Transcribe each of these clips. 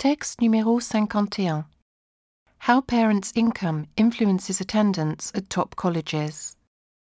Texte numéro 51. How parents' income influences attendance at top colleges.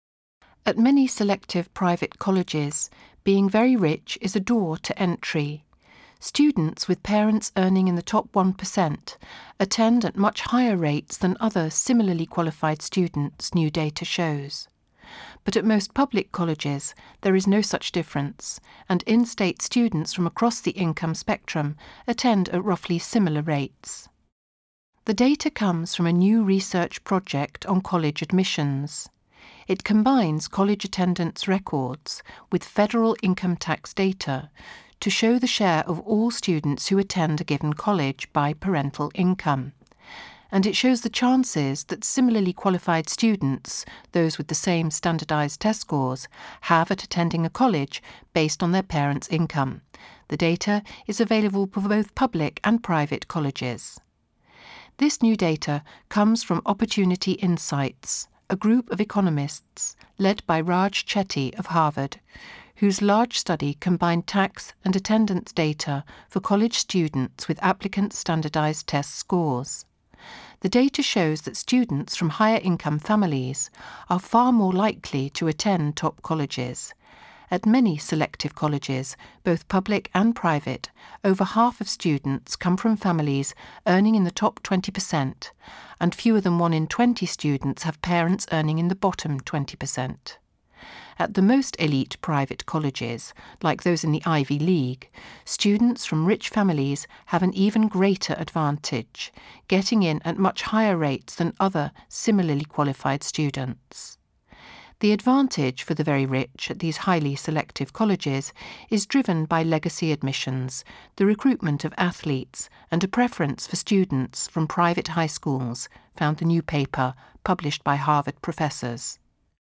At many selective private colleges, being very rich is a door to entry. Students with parents earning in the top 1% attend at much higher rates than other similarly qualified students, new data shows. But at most public colleges, there is no such difference, and in-state students from across the income spectrum attend at roughly similar rates. The data comes from a new research project on college admissions. It combines college attendance records with federal income tax data to show the share of all students who attend a given college by parental income. And it shows the chances that similarly qualified students, those with the same standardized test scores, have at attending a college based on their parents' income. The data is available for both public and private colleges. This new data comes from Opportunity Insights, a group of economists led by Raj Chetty of Harvard, whose large study combined tax and attendance data for college students with applicants' standardized test scores. The data shows that students from higher income families are far more likely to attend top colleges. At many selective colleges, both public and private, over half of students come from families earning in the top 20%, and fewer than 1 in 20 students have parents earning in the bottom 20%. At the most elite private colleges, like those in the Ivy League, students from rich families have an even greater advantage, getting in at much higher rates than other similarly qualified students. The advantage for the very rich at these highly selective colleges is driven by legacy admissions, the recruitment of athletes, and a preference for students from private high schools, found the new paper published by Harvard professors.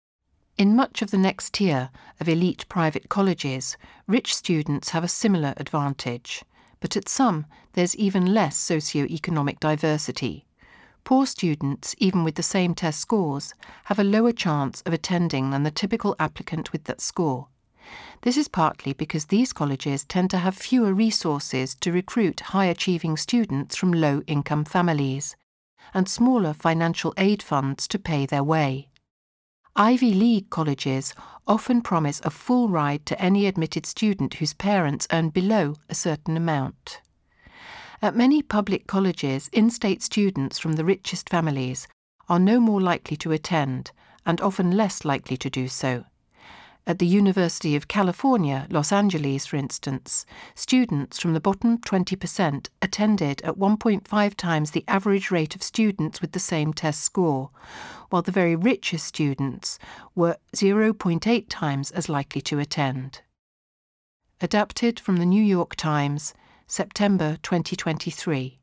In much of the next tier of elite private colleges, rich students have a similar advantage, but at some there's even less socio-economic diversity. Poor students, even with the same test scores, have a lower chance of attending than the typical applicant with that score. This is partly because these colleges tend to have fewer resources to recruit high-achieving students from low-income families, and smaller financial aid funds to pay their way. Ivy League colleges often promise a full ride to any admitted student whose parents earn below a certain amount. At many public colleges, in-state students from the richest families are no more likely to attend, and often less likely to do so. At the University of California, Los Angeles, for instance, students from the bottom 20% attended at 1.5 times the average rate of students with the same test score, while the very richest students were 0.8 times as likely to attend. Adapted from the New York Times, September 2023.